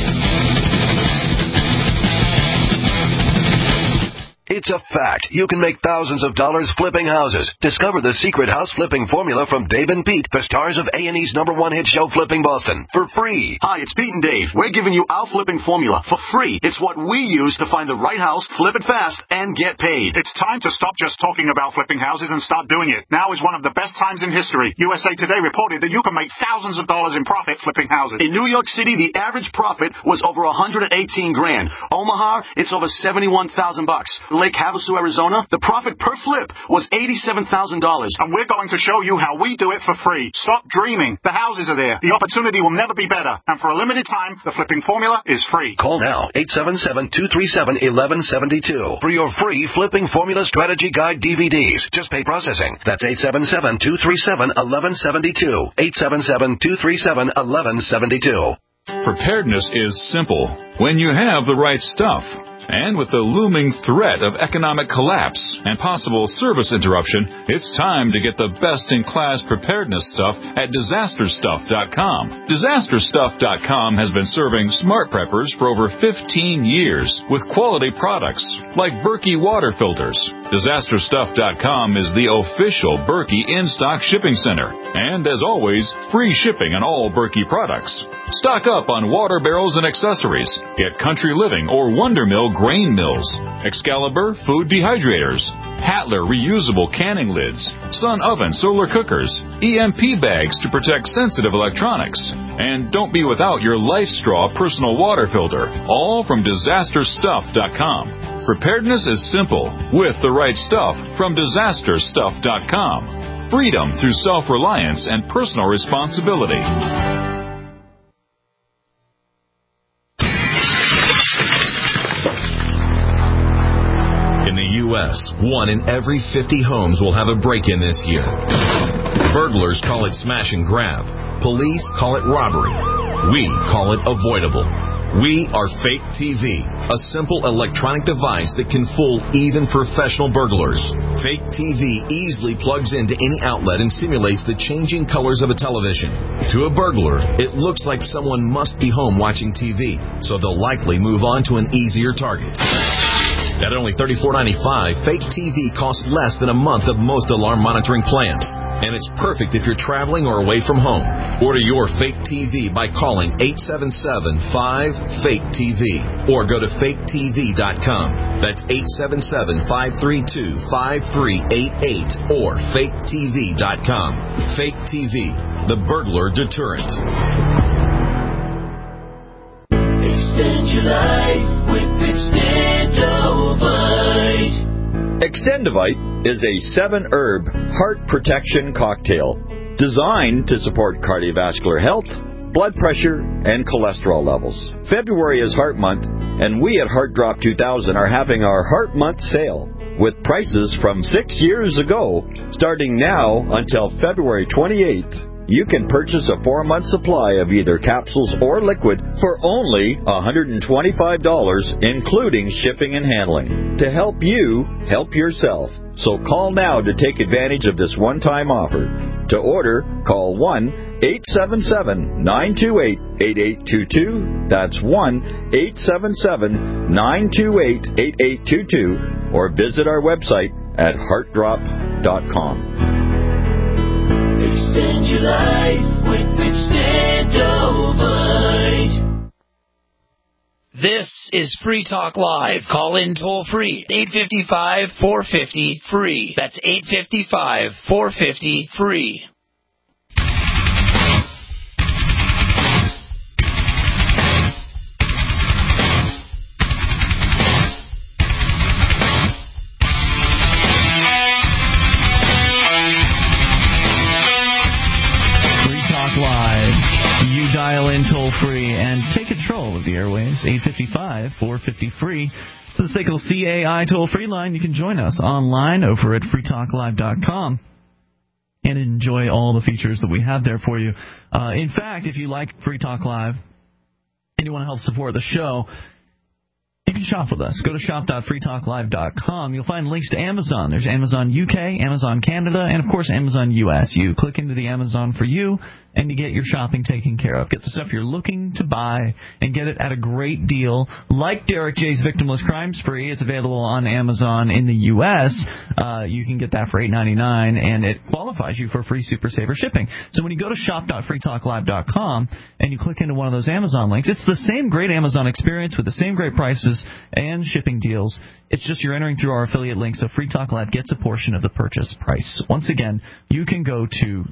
It's a fact. You can make thousands of dollars flipping houses. Discover the secret house flipping formula from Dave and Pete, the stars of A&E's #1 hit show Flipping Boston, for free. Hi, it's Pete and Dave. We're giving you our flipping formula for free. It's what we use to find the right house, flip it fast, and get paid. It's time to stop just talking about flipping houses and start doing it. Now is one of the best times in history. USA Today reported that you can make thousands of dollars in profit flipping houses. In New York City, the average profit was over $118 grand. Omaha, it's over $71,000. Lake Havasu, Arizona, the profit per flip was $87,000. And we're going to show you how we do it for free. Stop dreaming. The houses are there. The opportunity will never be better. And for a limited time, the flipping formula is free. Call now, 877-237-1172 for your free Flipping Formula Strategy Guide DVDs. Just pay processing. That's 877-237-1172. 877-237-1172. Preparedness is simple when you have the right stuff. And with the looming threat of economic collapse and possible service interruption, it's time to get the best-in-class preparedness stuff at DisasterStuff.com. DisasterStuff.com has been serving smart preppers for over 15 years with quality products like Berkey water filters. DisasterStuff.com is the official Berkey in-stock shipping center. And as always, free shipping on all Berkey products. Stock up on water barrels and accessories. Get Country Living or Wonder Mill grain mills, Excalibur food dehydrators, Hatler reusable canning lids, Sun oven solar cookers, EMP bags to protect sensitive electronics, and don't be without your Life Straw personal water filter, all from DisasterStuff.com. Preparedness is simple with the right stuff from DisasterStuff.com. Freedom through self-reliance and personal responsibility. In the U.S., 1 in every 50 homes will have a break-in this year. Burglars call it smash and grab. Police call it robbery. We call it avoidable. We are Fake TV, a simple electronic device that can fool even professional burglars. Fake TV easily plugs into any outlet and simulates the changing colors of a television. To a burglar, it looks like someone must be home watching TV, so they'll likely move on to an easier target. At only $34.95, Fake TV costs less than a month of most alarm monitoring plans. And it's perfect if you're traveling or away from home. Order your Fake TV by calling 877-5-FAKE-TV or go to faketv.com. That's 877-532-5388 or faketv.com. Fake TV, the burglar deterrent. Extend your life with Extendovite. Extendovite is a 7-herb heart protection cocktail designed to support cardiovascular health, blood pressure, and cholesterol levels. February is Heart Month, and we at Heart Drop 2000 are having our Heart Month sale with prices from 6 years ago. Starting now until February 28th, you can purchase a 4-month supply of either capsules or liquid for only $125, including shipping and handling, to help you help yourself. So call now to take advantage of this one-time offer. To order, call 1-877-928-8822. That's 1-877-928-8822. Or visit our website at heartdrop.com. Extend your life with Extendovite. This is Free Talk Live. Call in toll free. 855-450-FREE. That's 855-450-FREE. Dial in toll-free and take control of the airwaves, 855-450-FREE. For the SACL CAI toll-free line, you can join us online over at freetalklive.com and enjoy all the features that we have there for you. In fact, if you like Free Talk Live and you want to help support the show, you can shop with us. Go to shop.freetalklive.com. You'll find links to Amazon. There's Amazon UK, Amazon Canada, and, of course, Amazon US. You click into the Amazon for you, and you get your shopping taken care of. Get the stuff you're looking to buy and get it at a great deal. Like Derek J's Victimless Crime Spree, it's available on Amazon in the U.S. You can get that for $8.99, and it qualifies you for free Super Saver shipping. So when you go to shop.freetalklive.com and you click into one of those Amazon links, it's the same great Amazon experience with the same great prices and shipping deals. It's just you're entering through our affiliate link, so Free Talk Live gets a portion of the purchase price. Once again, you can go to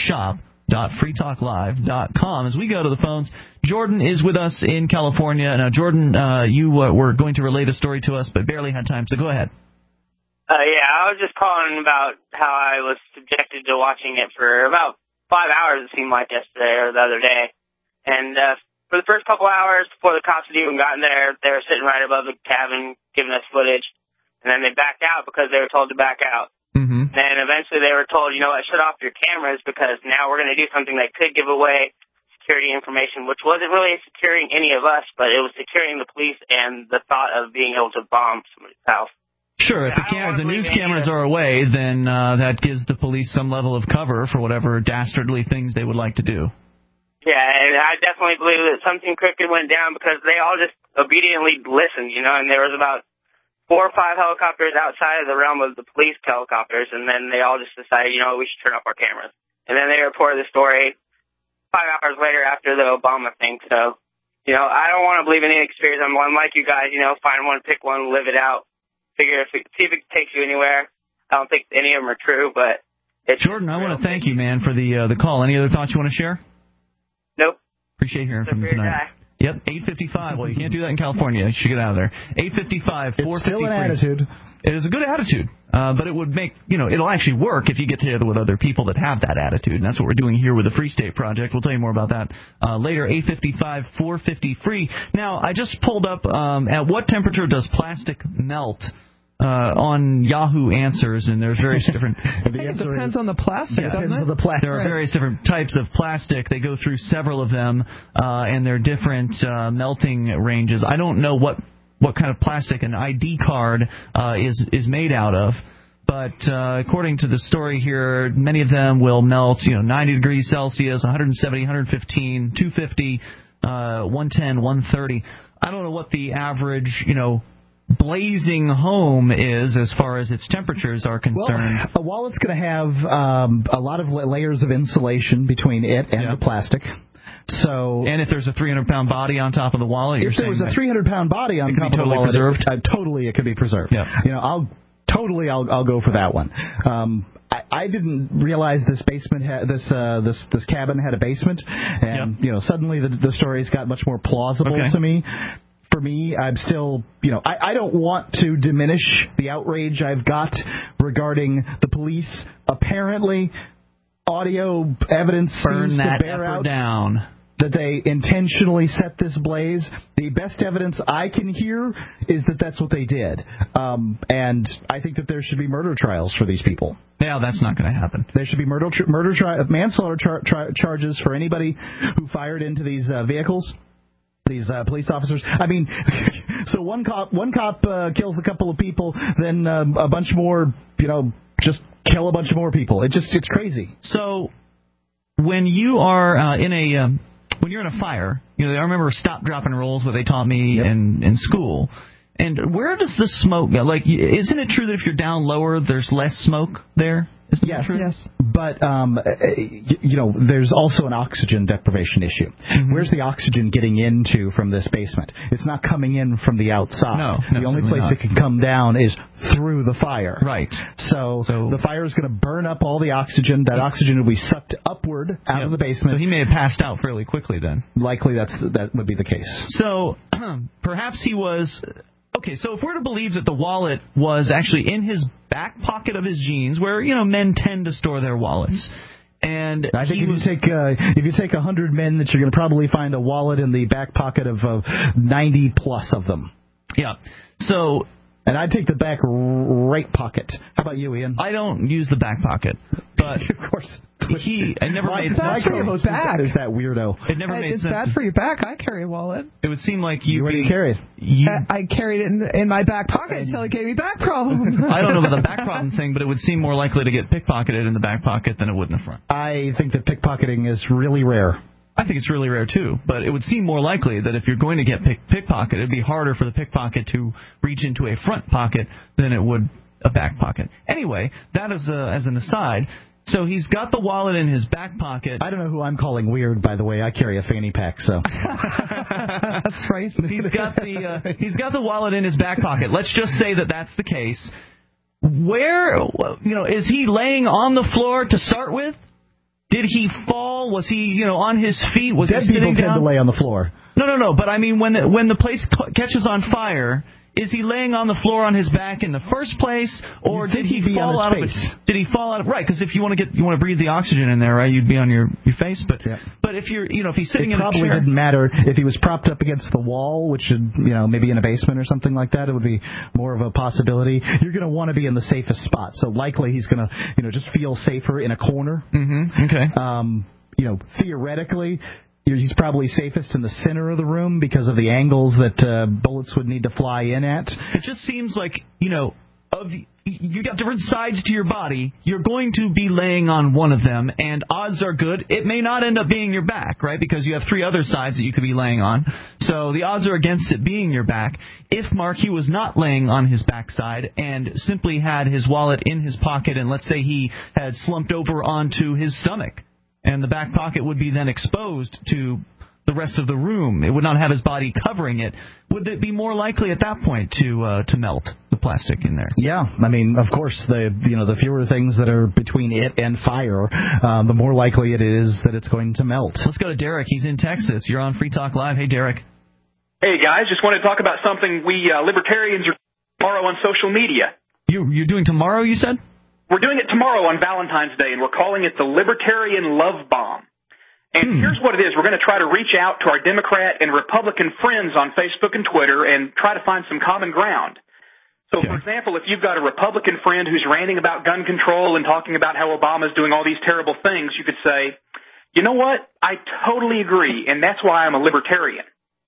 shop.freetalklive.com. As we go to the phones, Jordan is with us in California. Now, Jordan, you were going to relate a story to us, but barely had time, so go ahead. Yeah, I was just calling about how I was subjected to watching it for about 5 hours, it seemed like yesterday or the other day. And for the first couple hours before the cops had even gotten there, they were sitting right above the cabin giving us footage. And then they backed out because they were told to back out. Mm-hmm. And eventually they were told, you know what, shut off your cameras because now we're going to do something that could give away security information, which wasn't really securing any of us, but it was securing the police and the thought of being able to bomb somebody's house. Sure, if the news cameras are away, then that gives the police some level of cover for whatever dastardly things they would like to do. Yeah, and I definitely believe that something crooked went down because they all just obediently listened, you know, and there was about 4 or 5 helicopters outside of the realm of the police helicopters, and then they all just decided, you know, we should turn off our cameras. And then they reported the story 5 hours later after the Obama thing. So, you know, I don't want to believe in any experience. I'm like you guys, you know, find one, pick one, live it out, see if it takes you anywhere. I don't think any of them are true, but it's Jordan, I want to thank you, man, for the call. Any other thoughts you want to share? Nope. Appreciate hearing from you tonight. Yep, 855. Well, you can't do that in California. You should get out of there. 855, 453. It's still an attitude. It is a good attitude, but it would make, you know, it'll actually work if you get together with other people that have that attitude, and that's what we're doing here with the Free State Project. We'll tell you more about that later. 855, 450 free. Now, I just pulled up at what temperature does plastic melt on Yahoo Answers, and there's various different. It depends on the plastic, doesn't it? There are various different types of plastic. They go through several of them, and there are different melting ranges. I don't know what kind of plastic an ID card is made out of. But according to the story here, many of them will melt, 90 degrees Celsius, 170, 115, 250, 110, 130. I don't know what the average, blazing home is as far as its temperatures are concerned. Well, a wallet's going to have a lot of layers of insulation between it and the plastic. And if there's a 300-pound body on top of the wallet, if there was a 300-pound body on top of the wallet, it could be preserved. Yeah. I'll go for that one. I didn't realize this basement this cabin had a basement, and suddenly the stories got much more plausible to me. For me, I'm still, I don't want to diminish the outrage I've got regarding the police. Apparently, audio evidence seems to bear out down that they intentionally set this blaze. The best evidence I can hear is that that's what they did. And I think that there should be murder trials for these people. Yeah, that's not going to happen. There should be manslaughter charges for anybody who fired into these vehicles. These police officers. I mean, so one cop kills a couple of people, then a bunch more, just kill a bunch of more people. It's crazy. So when you are when you're in a fire, I remember stop, drop, and rolls, what they taught me in school. And where does the smoke go? Like, isn't it true that if you're down lower, there's less smoke there? Yes, but there's also an oxygen deprivation issue. Mm-hmm. Where's the oxygen getting into from this basement? It's not coming in from the outside. No, the only place it can come down is through the fire. Right. So the fire is going to burn up all the oxygen. That oxygen will be sucked upward out of the basement. So he may have passed out fairly quickly then. Likely that would be the case. So perhaps he was... Okay, so if we're to believe that the wallet was actually in his back pocket of his jeans, where, men tend to store their wallets, and I think if you take 100 men, that you're going to probably find a wallet in the back pocket of 90 plus of them. Yeah. So... And I'd take the back right pocket. How about you, Ian? I don't use the back pocket, but of course it never made sense. There's that weirdo. It never made sense. It's bad for your back. I carry a wallet. It would seem like where do you carry it? I carried it in my back pocket until it gave me back problems. I don't know about the back problem thing, but it would seem more likely to get pickpocketed in the back pocket than it would in the front. I think that pickpocketing is really rare. I think it's really rare, too. But it would seem more likely that if you're going to get pickpocketed, it would be harder for the pickpocket to reach into a front pocket than it would a back pocket. Anyway, that is as an aside. So he's got the wallet in his back pocket. I don't know who I'm calling weird, by the way. I carry a fanny pack, so. That's right. He's got the wallet in his back pocket. Let's just say that that's the case. Where, is he laying on the floor to start with? Did he fall? Was he, on his feet? Was Dead he sitting people down? Tend to lay on the floor. No. But I mean, when the place catches on fire, is he laying on the floor on his back in the first place, or did he fall out of it? Did he fall out of right? Because if you want to breathe the oxygen in there, right? You'd be on your face. But if you're, if he's sitting in a chair, it probably didn't matter if he was propped up against the wall, which should, maybe in a basement or something like that. It would be more of a possibility. You're going to want to be in the safest spot, so likely he's going to, just feel safer in a corner. Mm-hmm. Okay. Theoretically, he's probably safest in the center of the room because of the angles that bullets would need to fly in at. It just seems like, you got different sides to your body. You're going to be laying on one of them, and odds are good it may not end up being your back, right? Because you have three other sides that you could be laying on. So the odds are against it being your back. If Marky was not laying on his backside and simply had his wallet in his pocket, and let's say he had slumped over onto his stomach, and the back pocket would be then exposed to the rest of the room. It would not have his body covering it. Would it be more likely at that point to melt the plastic in there? Yeah, I mean, of course, the fewer things that are between it and fire, the more likely it is that it's going to melt. Let's go to Derek. He's in Texas. You're on Free Talk Live. Hey, Derek. Hey, guys. Just want to talk about something we libertarians are tomorrow on social media. You're doing tomorrow, you said? We're doing it tomorrow on Valentine's Day, and we're calling it the Libertarian Love Bomb. And here's what it is. We're going to try to reach out to our Democrat and Republican friends on Facebook and Twitter and try to find some common ground. So, for example, if you've got a Republican friend who's ranting about gun control and talking about how Obama's doing all these terrible things, you could say, you know what? I totally agree, and that's why I'm a libertarian.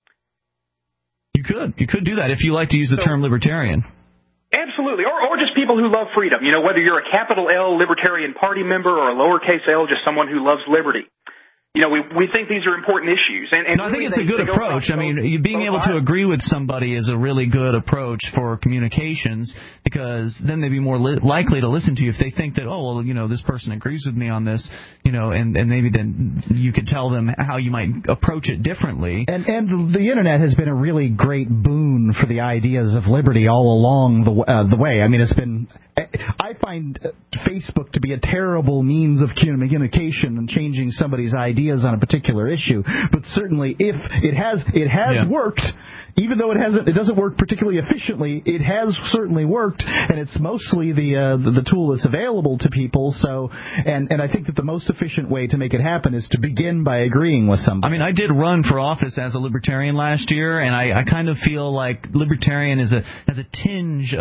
You could do that if you like to use the term libertarian. Absolutely, or just people who love freedom. You know, whether you're a capital L Libertarian Party member or a lowercase l, just someone who loves liberty. You know, we think these are important issues. And I think it's a good approach. I mean, being able to agree with somebody is a really good approach for communications, because then they'd be more likely to listen to you if they think that, oh, well, you know, this person agrees with me on this, you know, and maybe then you could tell them how you might approach it differently. And the Internet has been a really great boon for the ideas of liberty all along the way. I mean, it's been... I find Facebook to be a terrible means of communication and changing somebody's ideas on a particular issue. But certainly, if it has worked, even though it doesn't work particularly efficiently, it has certainly worked, and it's mostly the tool that's available to people. So, and I think that the most efficient way to make it happen is to begin by agreeing with somebody. I mean, I did run for office as a libertarian last year, and I kind of feel like libertarian has a tinge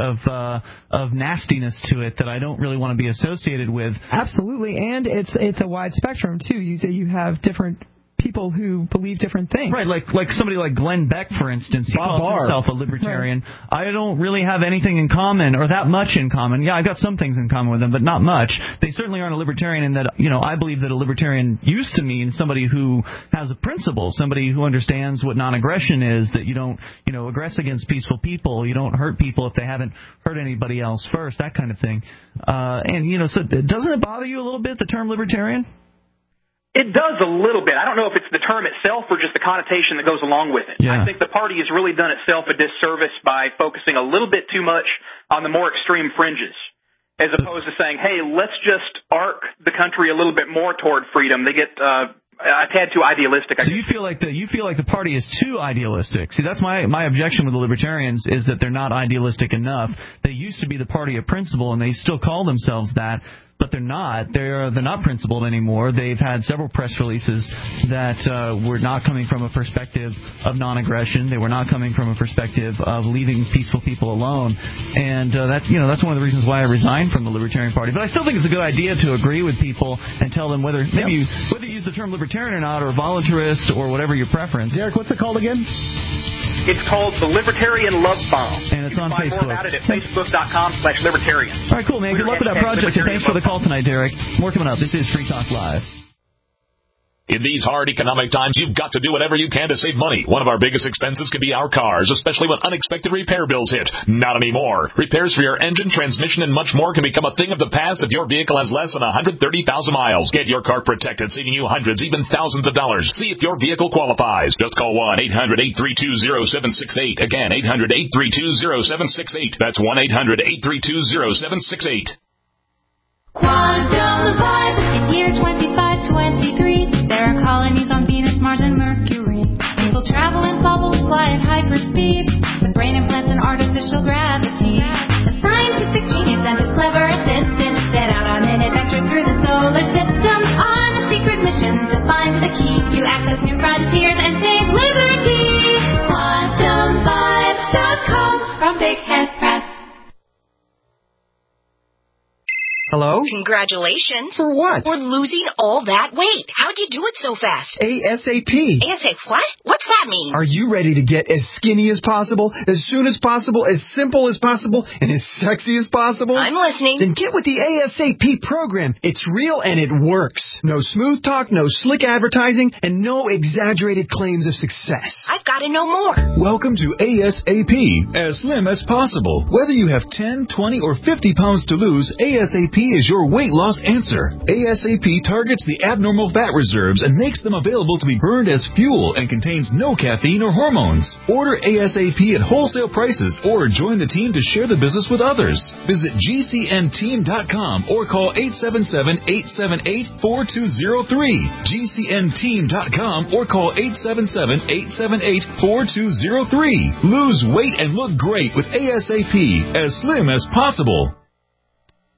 of nastiness to it that I don't really want to be associated with. Absolutely, and it's a wide spectrum too. You have different people who believe different things. Right, like somebody like Glenn Beck, for instance. He calls himself a libertarian. Right. I don't really have anything in common, or that much in common. Yeah, I've got some things in common with them, but not much. They certainly aren't a libertarian in that, you know, I believe that a libertarian used to mean somebody who has a principle, somebody who understands what non-aggression is, that you don't, you know, aggress against peaceful people, you don't hurt people if they haven't hurt anybody else first, that kind of thing. And, you know, so doesn't it bother you a little bit, the term libertarian? It does a little bit. I don't know if it's the term itself or just the connotation that goes along with it. Yeah. I think the party has really done itself a disservice by focusing a little bit too much on the more extreme fringes, as opposed to saying, hey, let's just arc the country a little bit more toward freedom. They get a tad too idealistic. So you feel like the party is too idealistic. See, that's my objection with the libertarians, is that they're not idealistic enough. They used to be the party of principle, and they still call themselves that. But they're not. They're not principled anymore. They've had several press releases that were not coming from a perspective of non-aggression. They were not coming from a perspective of leaving peaceful people alone. And that's one of the reasons why I resigned from the Libertarian Party. But I still think it's a good idea to agree with people and tell them whether you use the term libertarian or not, or voluntarist, or whatever your preference. Derek, what's it called again? It's called the Libertarian Love Bomb. And it's on Facebook. You can find more about it at facebook.com/libertarian. All right, cool, man. Good luck with that project, and thanks for the call tonight, Derek. More coming up. This is Free Talk Live. In these hard economic times, you've got to do whatever you can to save money. One of our biggest expenses can be our cars, especially when unexpected repair bills hit. Not anymore. Repairs for your engine, transmission, and much more can become a thing of the past if your vehicle has less than 130,000 miles. Get your car protected, saving you hundreds, even thousands of dollars. See if your vehicle qualifies. Just call 1-800-832-0768. Again, 800-832-0768. That's 1-800-832-0768. Quantum Vibe, it's year 2523. There are colonies on Venus, Mars, and Mercury. People travel in bubbles, fly at hyperspeed, with brain implants and artificial gravity. A scientific genius and his clever assistant set out on an adventure through the solar system on a secret mission to find the key to access new frontiers and save liberty. QuantumVibe.com from Big Head Press. Hello? Congratulations. For what? For losing all that weight. How'd you do it so fast? ASAP. ASAP what? What's that mean? Are you ready to get as skinny as possible, as soon as possible, as simple as possible, and as sexy as possible? I'm listening. Then get with the ASAP program. It's real and it works. No smooth talk, no slick advertising, and no exaggerated claims of success. I've got to know more. Welcome to ASAP, as slim as possible. Whether you have 10, 20, or 50 pounds to lose, ASAP is your weight loss answer. ASAP targets the abnormal fat reserves and makes them available to be burned as fuel and contains no caffeine or hormones. Order ASAP at wholesale prices or join the team to share the business with others. Visit GCNteam.com or call 877-878-4203. GCNteam.com or call 877-878-4203. Lose weight and look great with ASAP, as slim as possible.